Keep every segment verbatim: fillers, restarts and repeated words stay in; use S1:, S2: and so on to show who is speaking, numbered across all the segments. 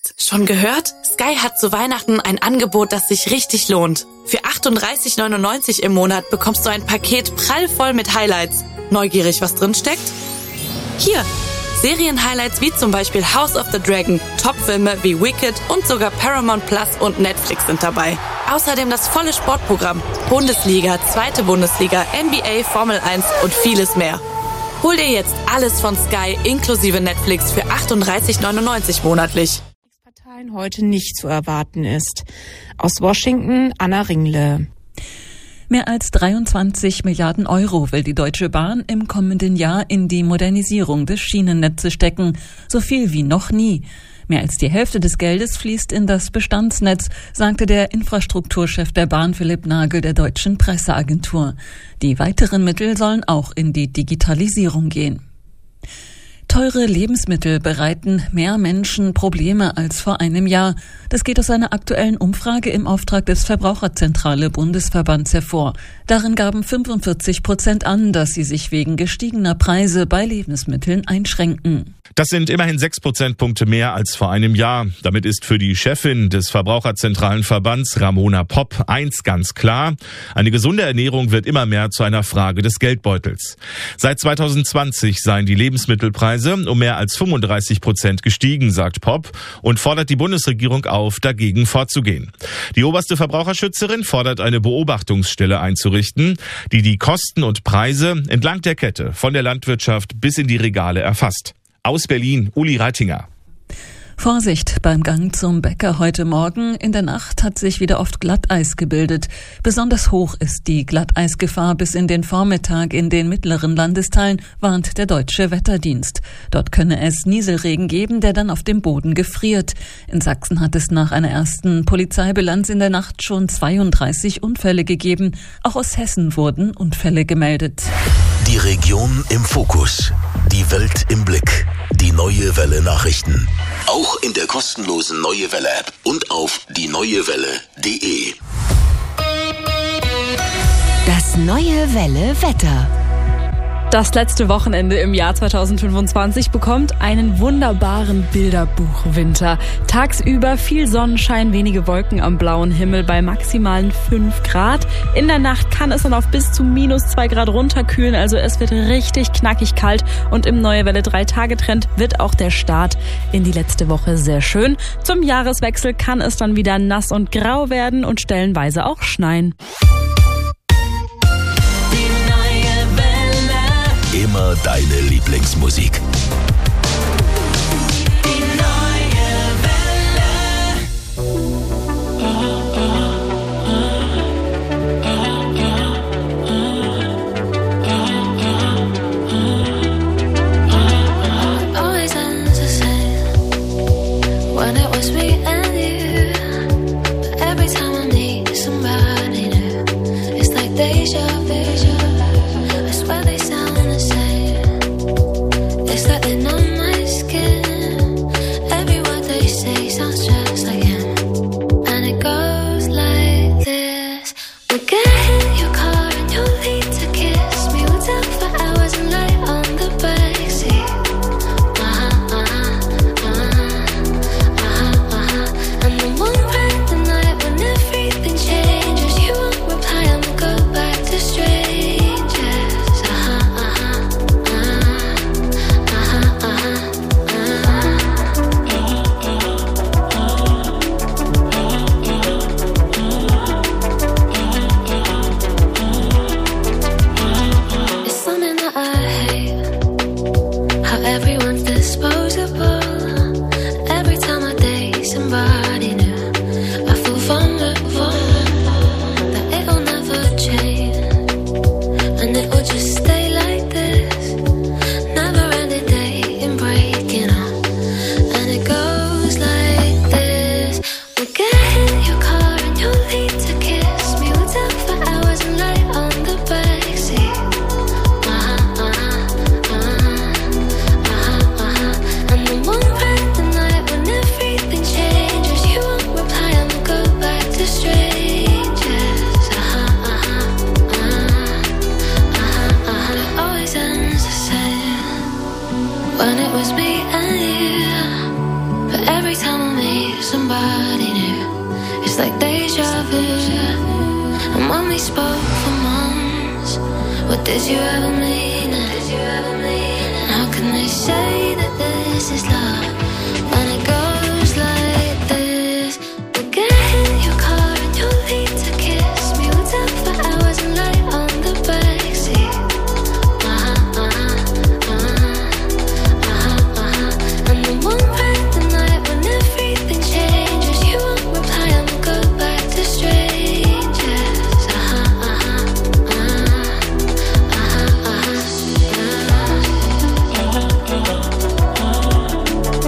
S1: Psst, schon gehört? Sky hat zu Weihnachten ein Angebot, das sich richtig lohnt. Für achtunddreißig neunundneunzig im Monat bekommst du ein Paket prallvoll mit Highlights. Neugierig, was drin steckt? Hier, Serien-Highlights wie zum Beispiel House of the Dragon, Top-Filme wie Wicked und sogar Paramount Plus und Netflix sind dabei. Außerdem das volle Sportprogramm, Bundesliga, zweite Bundesliga, N B A, Formel eins und vieles mehr. Hol dir jetzt alles von Sky inklusive Netflix für achtunddreißig neunundneunzig monatlich.
S2: Parteien heute nicht zu erwarten ist. Aus Washington, Anna Ringle.
S3: Mehr als dreiundzwanzig Milliarden Euro will die Deutsche Bahn im kommenden Jahr in die Modernisierung des Schienennetzes stecken. So viel wie noch nie. Mehr als die Hälfte des Geldes fließt in das Bestandsnetz, sagte der Infrastrukturchef der Bahn Philipp Nagel der Deutschen Presseagentur. Die weiteren Mittel sollen auch in die Digitalisierung gehen. Teure Lebensmittel bereiten mehr Menschen Probleme als vor einem Jahr. Das geht aus einer aktuellen Umfrage im Auftrag des Verbraucherzentrale Bundesverbands hervor. Darin gaben fünfundvierzig Prozent an, dass sie sich wegen gestiegener Preise bei Lebensmitteln einschränken.
S4: Das sind immerhin sechs Prozentpunkte mehr als vor einem Jahr. Damit ist für die Chefin des Verbraucherzentralen Verbands, Ramona Popp, eins ganz klar: Eine gesunde Ernährung wird immer mehr zu einer Frage des Geldbeutels. Seit zweitausendzwanzig seien die Lebensmittelpreise um mehr als fünfunddreißig Prozent gestiegen, sagt Popp, und fordert die Bundesregierung auf, dagegen vorzugehen. Die oberste Verbraucherschützerin fordert, eine Beobachtungsstelle einzurichten, die die Kosten und Preise entlang der Kette von der Landwirtschaft bis in die Regale erfasst. Aus Berlin, Uli Reitinger.
S3: Vorsicht beim Gang zum Bäcker heute Morgen. In der Nacht hat sich wieder oft Glatteis gebildet. Besonders hoch ist die Glatteisgefahr bis in den Vormittag in den mittleren Landesteilen, warnt der Deutsche Wetterdienst. Dort könne es Nieselregen geben, der dann auf dem Boden gefriert. In Sachsen hat es nach einer ersten Polizeibilanz in der Nacht schon zweiunddreißig Unfälle gegeben. Auch aus Hessen wurden Unfälle gemeldet.
S5: Die Region im Fokus. Die Welt im Blick. Die Neue Welle Nachrichten. Auch in der kostenlosen Neue Welle App und auf die neue welle punkt de.
S6: Das Neue Welle Wetter.
S7: Das letzte Wochenende im Jahr zweitausendfünfundzwanzig bekommt einen wunderbaren Bilderbuchwinter. Tagsüber viel Sonnenschein, wenige Wolken am blauen Himmel bei maximalen fünf Grad. In der Nacht kann es dann auf bis zu minus zwei Grad runterkühlen, also es wird richtig knackig kalt. Und im Neue Welle drei Tage Trend wird auch der Start in die letzte Woche sehr schön. Zum Jahreswechsel kann es dann wieder nass und grau werden und stellenweise auch schneien.
S5: Immer deine Lieblingsmusik.
S8: Die Neue Welle.
S9: Always ends the same when it was me and you. But every time I need somebody new, it's like deja vu. I swear they sound the same. It's like they're on my skin. Every word they say sounds just like him. And it goes like this: we'll get in your car and you'll need to kiss me. We'll talk for hours and lie on the backseat. Uh-huh, uh-huh, uh-huh, uh-huh, uh-huh. time I meet somebody new, it's like deja vu. And when we spoke for months, what did you ever mean? And how can they say that this is love when it goes like this? We'll get in your car and you'll lead to kiss me. We'll talk for hours and lie on the backseat. Uh-huh, uh-huh, uh-huh, uh-huh, uh-huh. And then one random night when everything changes, you won't reply and we'll go back to strangers. Uh-huh, uh-huh, uh-huh, uh-huh, uh-huh.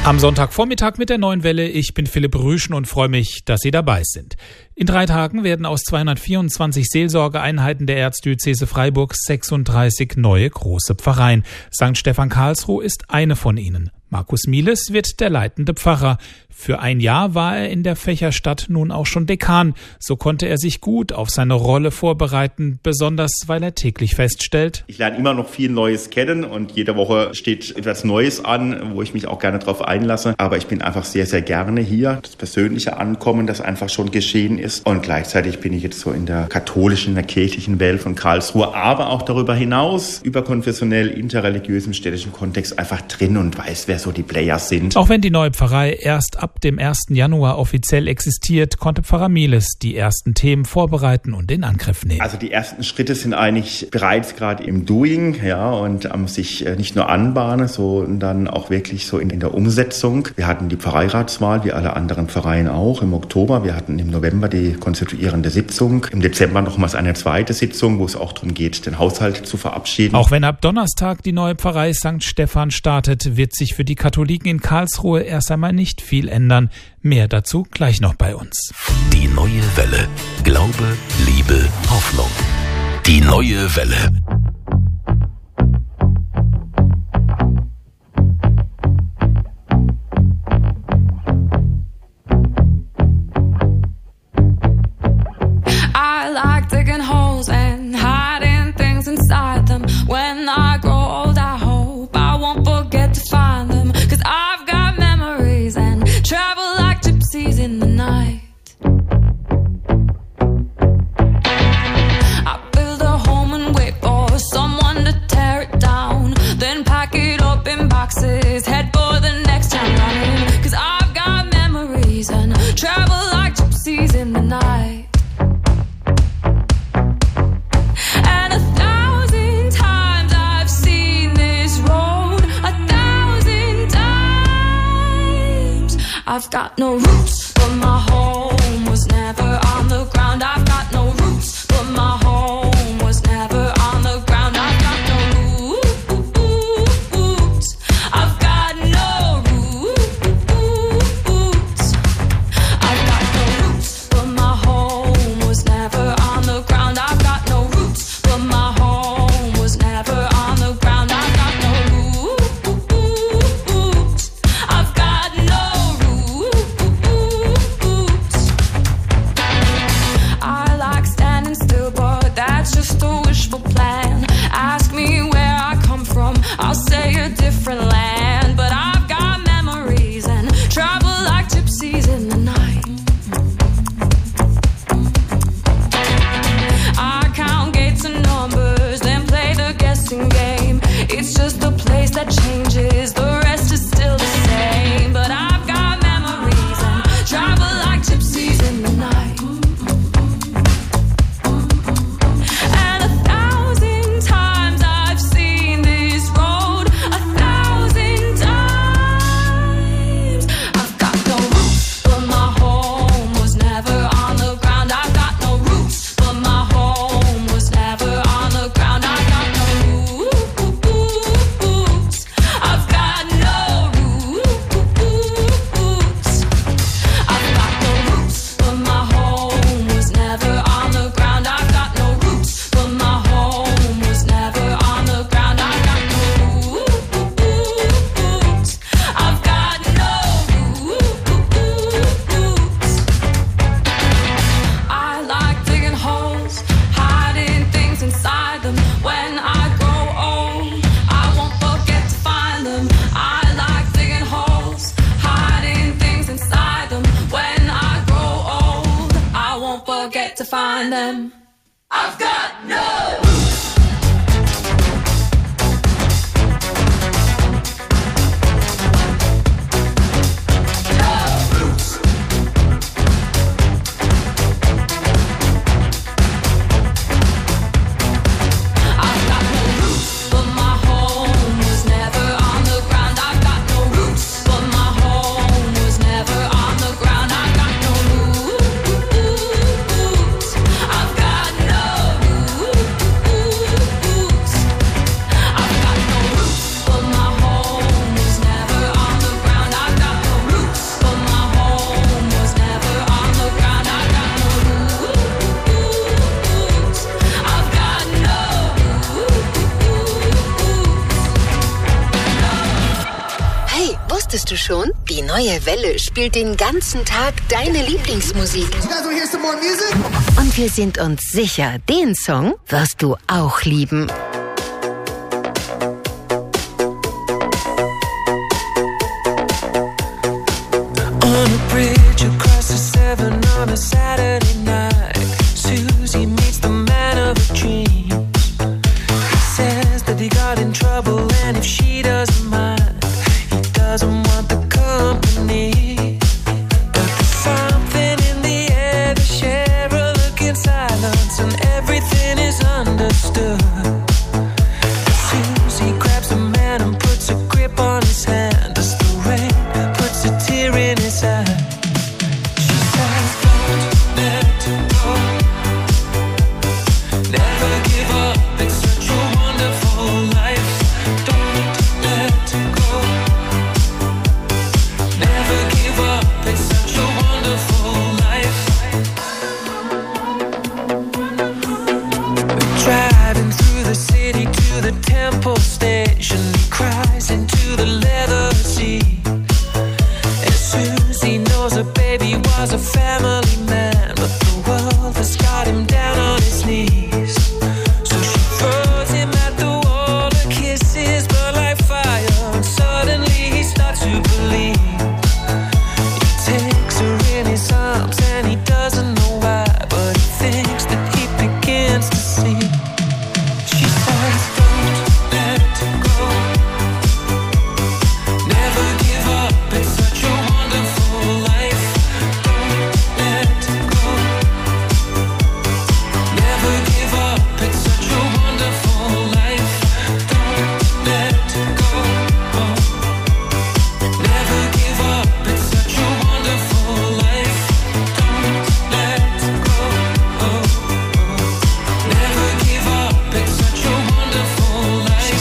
S10: Am Sonntagvormittag mit der Neuen Welle. Ich bin Philipp Rüschen und freue mich, dass Sie dabei sind. In drei Tagen werden aus zweihundertvierundzwanzig Seelsorgeeinheiten der Erzdiözese Freiburg sechsunddreißig neue große Pfarreien. Sankt Stephan Karlsruhe ist eine von ihnen. Markus Mieles wird der leitende Pfarrer. Für ein Jahr war er in der Fächerstadt nun auch schon Dekan. So konnte er sich gut auf seine Rolle vorbereiten, besonders weil er täglich feststellt:
S11: Ich lerne immer noch viel Neues kennen und jede Woche steht etwas Neues an, wo ich mich auch gerne drauf einlasse. Aber ich bin einfach sehr, sehr gerne hier. Das persönliche Ankommen, das einfach schon geschehen ist. Und gleichzeitig bin ich jetzt so in der katholischen, in der kirchlichen Welt von Karlsruhe, aber auch darüber hinaus, überkonfessionell, interreligiös im städtischen Kontext einfach drin und weiß, wer so die Player sind.
S10: Auch wenn die neue Pfarrei erst ab dem ersten Januar offiziell existiert, konnte Pfarrer Mieles die ersten Themen vorbereiten und in Angriff nehmen.
S11: Also die ersten Schritte sind eigentlich bereits gerade im Doing, ja, und am sich nicht nur anbahnen, sondern auch wirklich so in, in der Umsetzung. Wir hatten die Pfarreiratswahl, wie alle anderen Pfarreien auch, im Oktober. Wir hatten im November die konstituierende Sitzung. Im Dezember nochmals eine zweite Sitzung, wo es auch darum geht, den Haushalt zu verabschieden.
S10: Auch wenn ab Donnerstag die neue Pfarrei Sankt Stephan startet, wird sich für die Katholiken in Karlsruhe erst einmal nicht viel ändern. Mehr dazu gleich noch bei uns.
S5: Die neue Welle. Glaube, Liebe, Hoffnung. Die neue Welle.
S9: I like digging holes and hiding things inside them. When I grow old, I hope I won't forget to find them. 'Cause I've got memories and travel like gypsies in the night. I build a home and wait for someone to tear it down. Then pack it up in boxes, head for the next town running. 'Cause I've got memories and travel like gypsies in the night. And a thousand times I've seen this road, a thousand times. I've got no roots, but my home was never on the ground. I've got no roots, but my home was never on the ground. I've got no roots. I've got no roots. I've got no roots, but my home was never on the ground. I've got no roots, but my home was never on the ground. I've got no roots. I've got no roots. I like standing still, but that's just a wishful plan. Ask me where I come from, I'll say a different land. But I've got memories and travel like gypsies in the night. I count gates and numbers, then play the guessing game. It's just a place that changes, the rest is still the same. But I've got memories and travel like gypsies in the night. And a thousand times I've seen this road, a thousand times. I've got no roots, but my home was never on the ground. I've got no roots, but my home was never on the ground. I've got no roots. I've got no roots. I've got no roots, but my home was never on the ground. I've got no roots, but my home was never on the ground. I've got no roots. I've got no roots. I like digging holes, hiding things inside them. When I grow old, I won't forget to find them. I like digging holes, hiding things inside them. When I grow old, I won't forget to find them. I've got no roots. I've got no roots, but my home was never on the ground. I've got no roots, but my home was never on the ground. I've got no roots. I've got
S6: Wusstest du schon? Die neue Welle spielt den ganzen Tag deine Lieblingsmusik. Und wir sind uns sicher, den Song wirst du auch lieben.
S8: On a bridge across the Severn on a Saturday night, Susie meets the man of her dreams. He says that he got in trouble and if she doesn't mind, he doesn't want the company. But there's something in the air, they share a look in silence and everything is understood. Susie grabs the man and puts a grip on his hand as the rain puts a tear in his eye. She says, don't let go, never give up, it's such a wonderful life. Don't let go, never give up, it's such a wonderful life. We're driving through the city to the Temple Station. He cries into the leather seat. And Susie knows her baby was a family man, but the world has got him down on his knees. So she throws him at the wall, her kisses burn like fire, and suddenly he starts to believe. He takes her in his arms and he doesn't know why, but he thinks that he begins to see. She says, don't let go, never give up, it's such a wonderful life. Don't let go, never give up, it's such a wonderful life. Don't let go, never give up, it's such a wonderful life. Don't let go, never give up, it's such a wonderful life.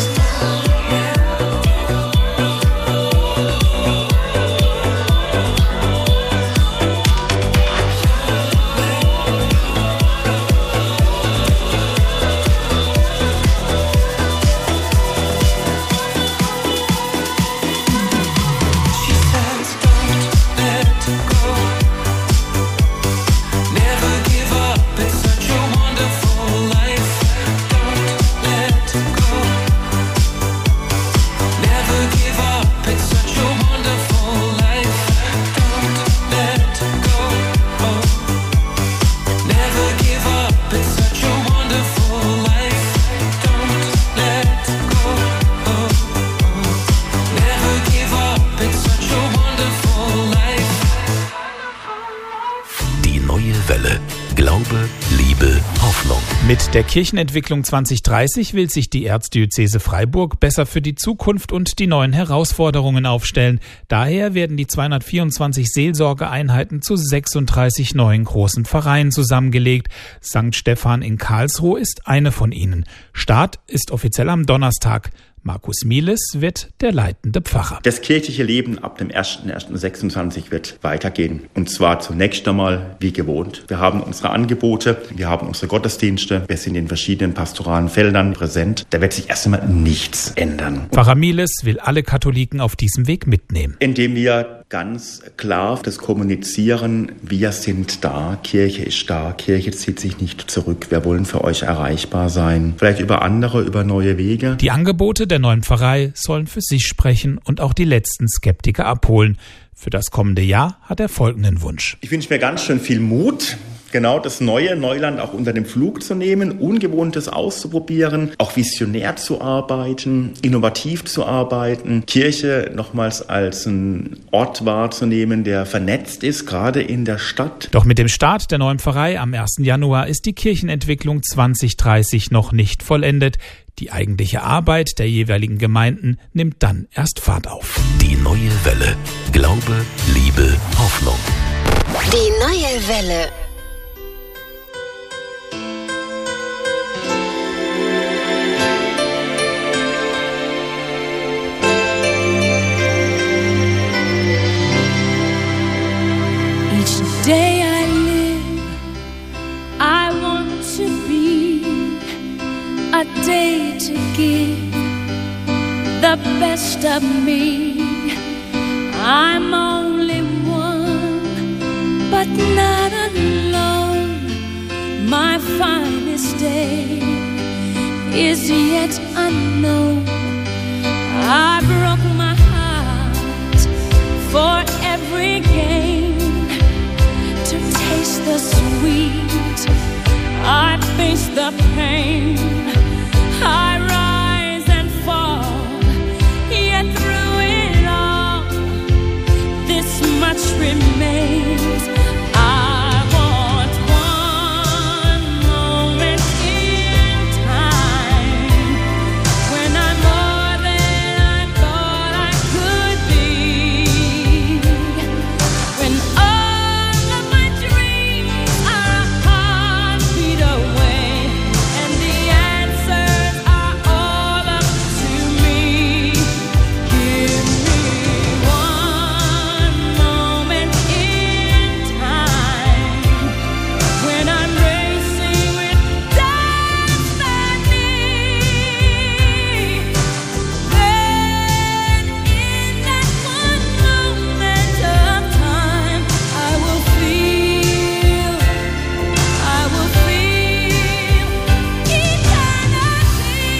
S8: She says, don't let go, never give up, it's such a wonderful life. Don't let go, never give up, it's such a wonderful life. Don't let go, never give up, it's such a wonderful life. Don't let go, never give up, it's such a wonderful life.
S5: Die neue Welle. Glaube, Liebe, Hoffnung.
S10: Mit der Kirchenentwicklung zwanzig dreißig will sich die Erzdiözese Freiburg besser für die Zukunft und die neuen Herausforderungen aufstellen. Daher werden die zweihundertvierundzwanzig Seelsorgeeinheiten zu sechsunddreißig neuen großen Pfarreien zusammengelegt. Sankt Stephan in Karlsruhe ist eine von ihnen. Start ist offiziell am Donnerstag. Markus Mieles wird der leitende Pfarrer.
S11: Das kirchliche Leben ab dem ersten ersten sechsundzwanzig wird weitergehen. Und zwar zunächst einmal wie gewohnt. Wir haben unsere Angebote, wir haben unsere Gottesdienste, wir sind in verschiedenen pastoralen Feldern präsent. Da wird sich erst einmal nichts ändern.
S10: Pfarrer Mieles will alle Katholiken auf diesem Weg mitnehmen.
S11: Indem wir ganz klar das kommunizieren, wir sind da, Kirche ist da, Kirche zieht sich nicht zurück, wir wollen für euch erreichbar sein. Vielleicht über andere, über neue Wege.
S10: Die Angebote der neuen Pfarrei sollen für sich sprechen und auch die letzten Skeptiker abholen. Für das kommende Jahr hat er folgenden Wunsch.
S11: Ich wünsche mir ganz schön viel Mut, genau das neue Neuland auch unter den Flug zu nehmen, Ungewohntes auszuprobieren, auch visionär zu arbeiten, innovativ zu arbeiten, Kirche nochmals als einen Ort wahrzunehmen, der vernetzt ist, gerade in der Stadt.
S10: Doch mit dem Start der neuen Pfarrei am ersten Januar ist die Kirchenentwicklung zwanzig dreißig noch nicht vollendet. Die eigentliche Arbeit der jeweiligen Gemeinden nimmt dann erst Fahrt auf.
S5: Die neue Welle. Glaube, Liebe, Hoffnung.
S6: Die neue Welle.
S9: Each day I live, I want to be a day to give the best of me I'm only one, but not alone. My finest day is yet unknown. I broke my heart for every gain, to taste the sweet. I face the pain. I rise and fall, yet through it all, this much remains. I want one moment in time when I'm more than I thought I could be, when all of my dreams are a heartbeat away, and the answers are all up to me. Give me one moment in time when I'm racing with destiny. Then in that one moment of time, I will feel, I will feel eternity.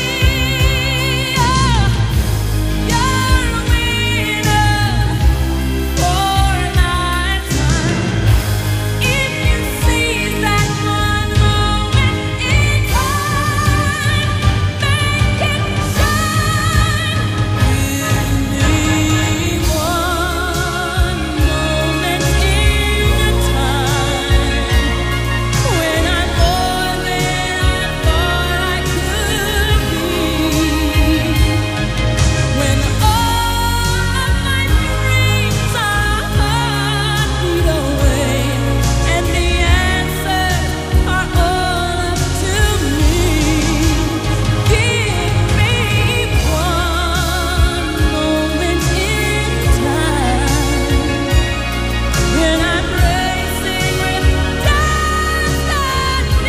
S9: Oh, you're a winner for a lifetime. If you seize that one moment in time, make it shine. Give me one moment in time when I'm more than I thought I could be, when all of my dreams are a heartbeat away, and the answers are all up to me. Give me one moment in time when I'm racing with destiny.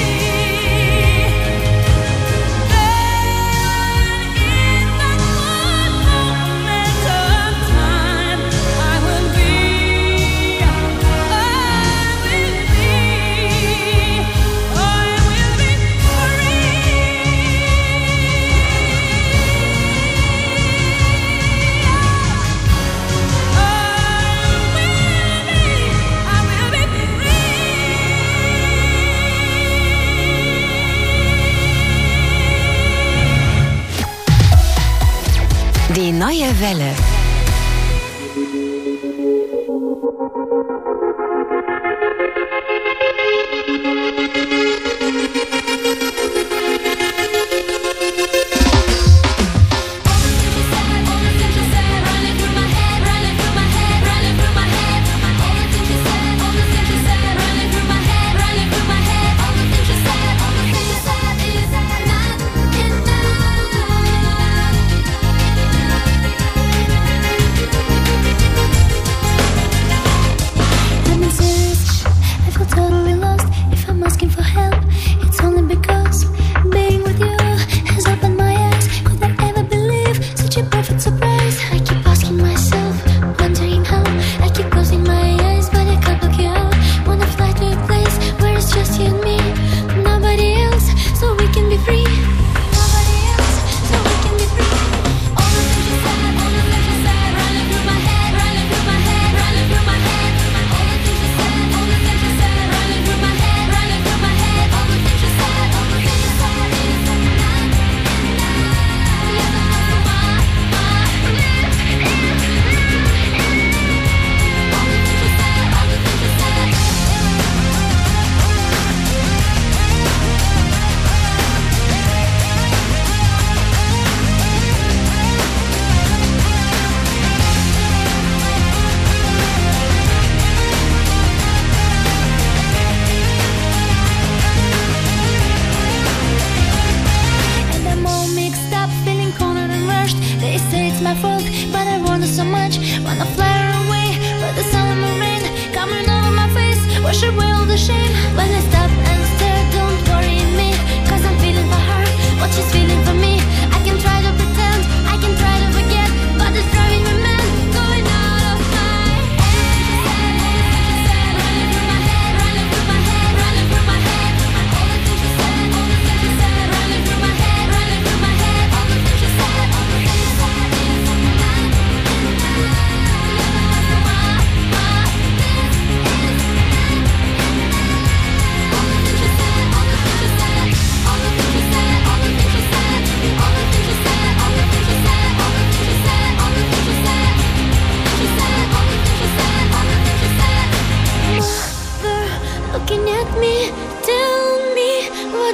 S9: Then in that one moment of time, I will be, I will be, I will be
S6: Die neue Welle.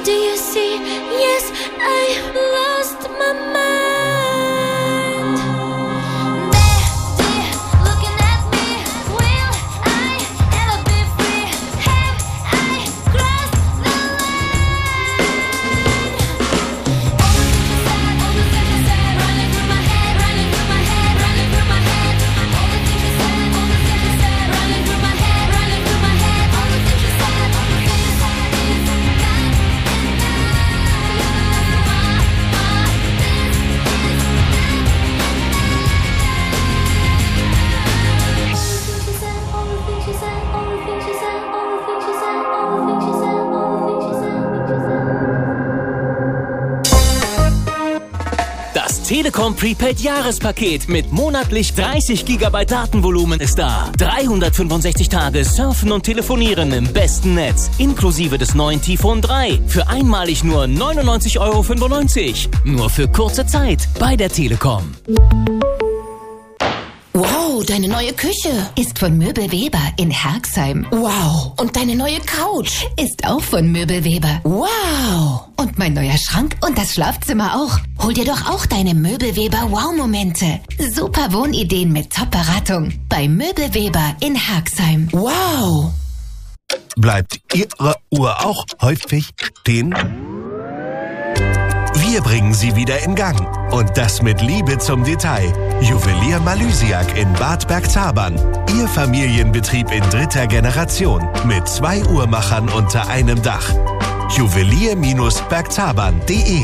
S9: do you see? Yes, I lost my mind. There, there, looking at me. Will I ever be free? Have I crossed the line? All the things you said, all the things you said, running through my head, running through my head, running through my head. All the things you said, all the things you said, running through my head, running through my head. All the things you said, all the things you said, is not enough.
S12: Das Telekom Prepaid Jahrespaket mit monatlich dreißig Gigabyte Datenvolumen ist da. dreihundertfünfundsechzig Tage surfen und telefonieren im besten Netz. Inklusive des neuen T-Phone drei. Für einmalig nur neunundneunzig Euro fünfundneunzig. Nur für kurze Zeit bei der Telekom.
S6: Wow, deine neue Küche ist von Möbelweber in Herxheim. Wow. Und deine neue Couch ist auch von Möbelweber. Wow. Und mein neuer Schrank und das Schlafzimmer auch. Hol dir doch auch deine Möbelweber Wow-Momente. Super Wohnideen mit Top-Beratung bei Möbelweber in Herxheim. Wow.
S13: Bleibt Ihre Uhr auch häufig stehen? Wir bringen sie wieder in Gang. Und das mit Liebe zum Detail. Juwelier Malysiak in Bad Bergzabern. Ihr Familienbetrieb in dritter Generation. Mit zwei Uhrmachern unter einem Dach. Juwelier Bergzabern punkt de.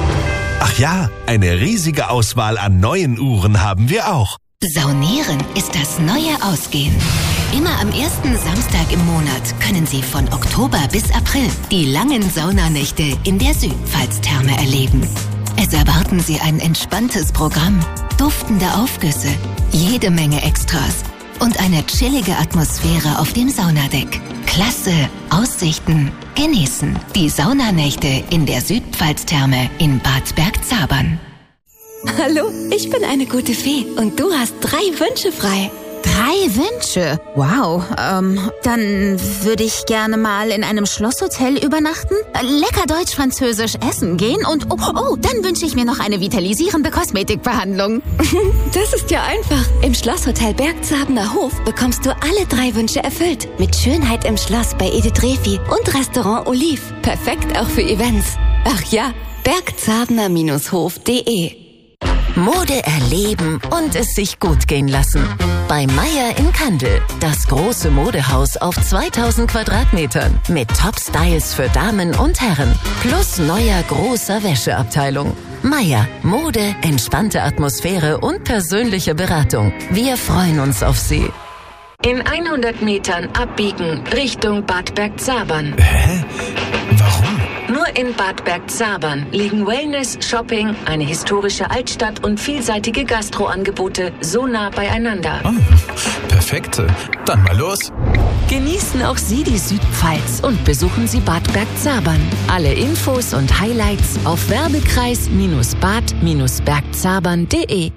S13: Ach ja, eine riesige Auswahl an neuen Uhren haben wir auch.
S6: Saunieren ist das neue Ausgehen. Immer am ersten Samstag im Monat können Sie von Oktober bis April die langen Saunanächte in der Südpfalz-Therme erleben. Es erwarten Sie ein entspanntes Programm, duftende Aufgüsse, jede Menge Extras und eine chillige Atmosphäre auf dem Saunadeck. Klasse, Aussichten, genießen die Saunanächte in der Südpfalz-Therme in Bad Bergzabern.
S14: Hallo, ich bin eine gute Fee und du hast drei Wünsche frei.
S15: Drei Wünsche? Wow, ähm, dann würde ich gerne mal in einem Schlosshotel übernachten, lecker deutsch-französisch essen gehen und, oh, oh, dann wünsche ich mir noch eine vitalisierende Kosmetikbehandlung.
S14: Das ist ja einfach. Im Schlosshotel Bergzaberner Hof bekommst du alle drei Wünsche erfüllt. Mit Schönheit im Schloss bei Edith Refi und Restaurant Olive. Perfekt auch für Events. Ach ja, bergzaberner Hof punkt de.
S6: Mode erleben und es sich gut gehen lassen. Bei Meier in Kandel. Das große Modehaus auf zweitausend Quadratmetern. Mit Top-Styles für Damen und Herren. Plus neuer großer Wäscheabteilung. Meier. Mode, entspannte Atmosphäre und persönliche Beratung. Wir freuen uns auf Sie. In hundert Metern abbiegen Richtung Bad Bergzabern.
S13: Hä? Warum?
S6: Nur in Bad Bergzabern liegen Wellness, Shopping, eine historische Altstadt und vielseitige Gastroangebote so nah beieinander.
S16: Oh, perfekt. Dann mal los.
S6: Genießen auch Sie die Südpfalz und besuchen Sie Bad Bergzabern. Alle Infos und Highlights auf werbekreis Bad Bergzabern punkt de.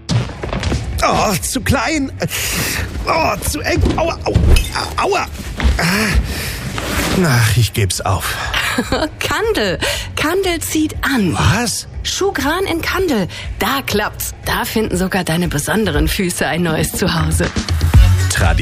S13: Oh, zu klein. Oh, zu eng. Aua, aua, aua. Ach, ich geb's auf.
S14: Kandel. Kandel zieht an.
S13: Was?
S14: Schuhgran in Kandel. Da klappt's. Da finden sogar deine besonderen Füße ein neues Zuhause.
S13: Tradition.